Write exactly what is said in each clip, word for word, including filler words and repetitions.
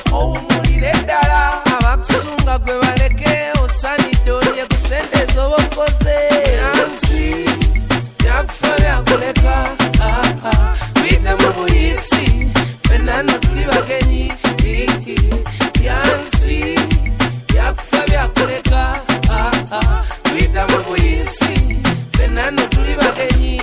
owumulire ddala abakusunga gwe baleke osanidde olye ku sente z'obokoze yansi yakufa byakuleka tuyite mu buyisi ffenna nno tuli bagenyi yansi yakufa byakuleka tuyite mu buyisi ffenna nno tuli bagenyi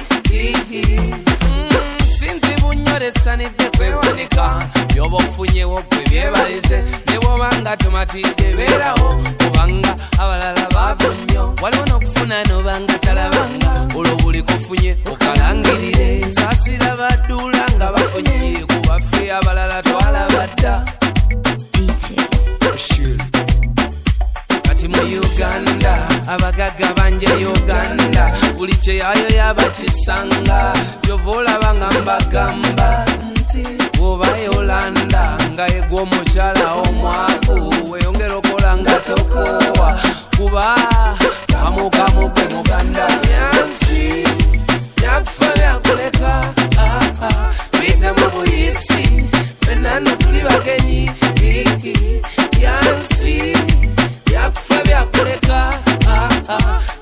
sanidde kwewanika byoba ofunyewo gwe byebalize ne bwobanga tomatidde beerawo kubanga abalala baava nnyo waliwo n'okufuna nobanga talabanga olwo buli kufunye okalangirire saasira badduula nga bafunye ku baffe abalala twalaba dda kati mu Uganda abagagga banje Uganda buli kyeyayo yabakisanga byova olabanga mbagamba nti oba Yolanda nga yegwa omukyala omwavu weyongera okola nga tokowa kuba kamukamu gwe muganda yansi yakufa byakuleka tuyite mu buyisi ffenna nno tuli bagenyi yansi yakufa byakuleka